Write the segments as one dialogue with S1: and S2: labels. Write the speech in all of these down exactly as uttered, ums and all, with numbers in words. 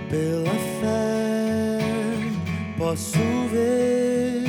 S1: Pela fé posso ver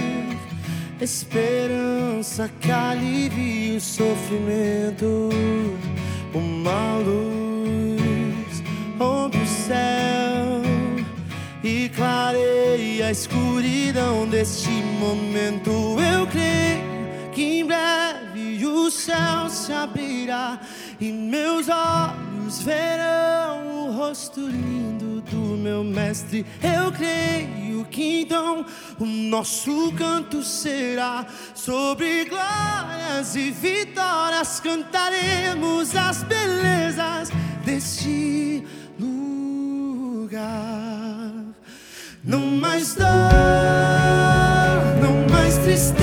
S1: esperança que alivia o sofrimento. Uma luz rompe o céu e clareia a escuridão deste momento. Eu creio que em breve o céu se abrirá e meus olhos verão o rosto lindo do meu mestre. Eu creio que então o nosso canto será sobre glórias e vitórias. Cantaremos as belezas deste lugar. Não mais dor, não mais tristezas,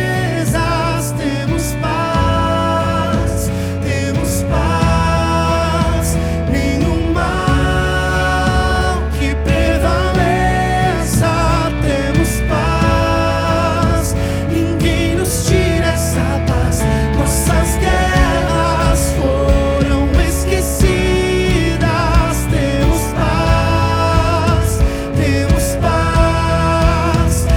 S1: temos paz, temos paz. Nenhum mal que prevaleça, temos paz. Ninguém nos tira essa paz. Nossas guerras foram esquecidas. Temos paz, temos paz.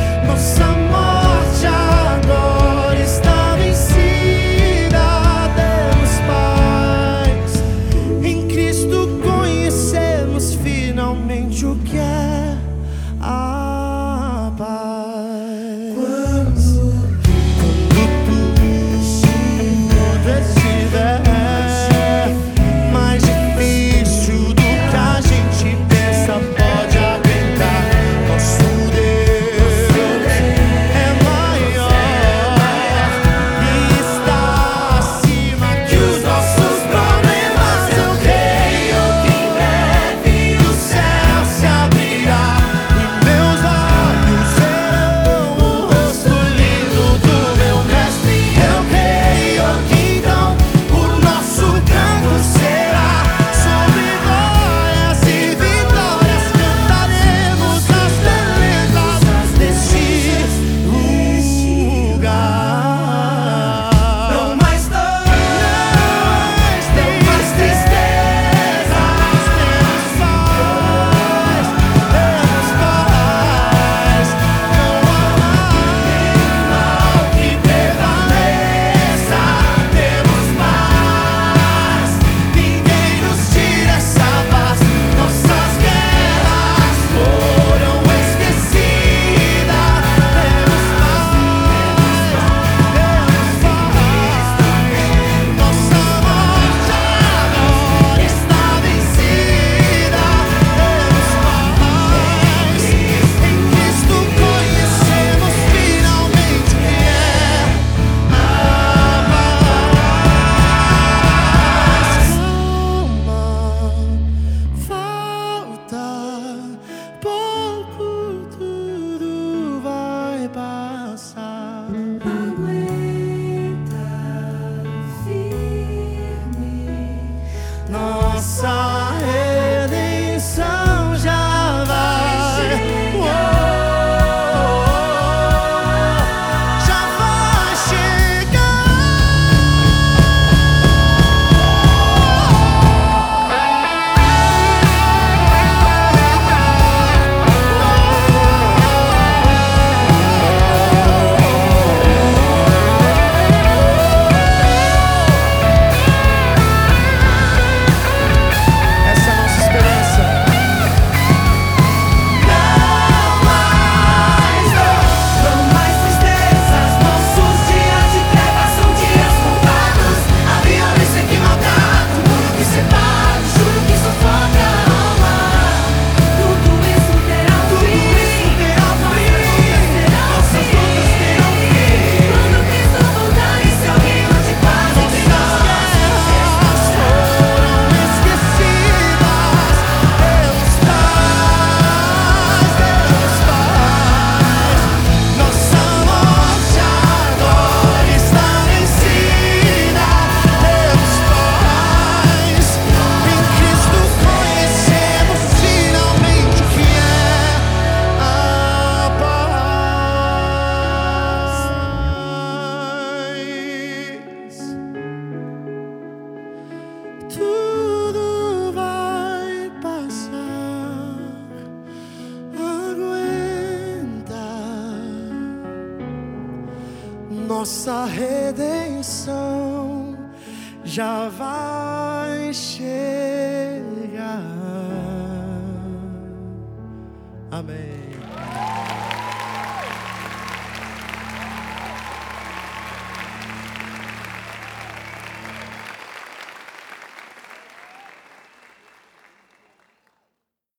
S1: nossa redenção já vai chegar. Amém.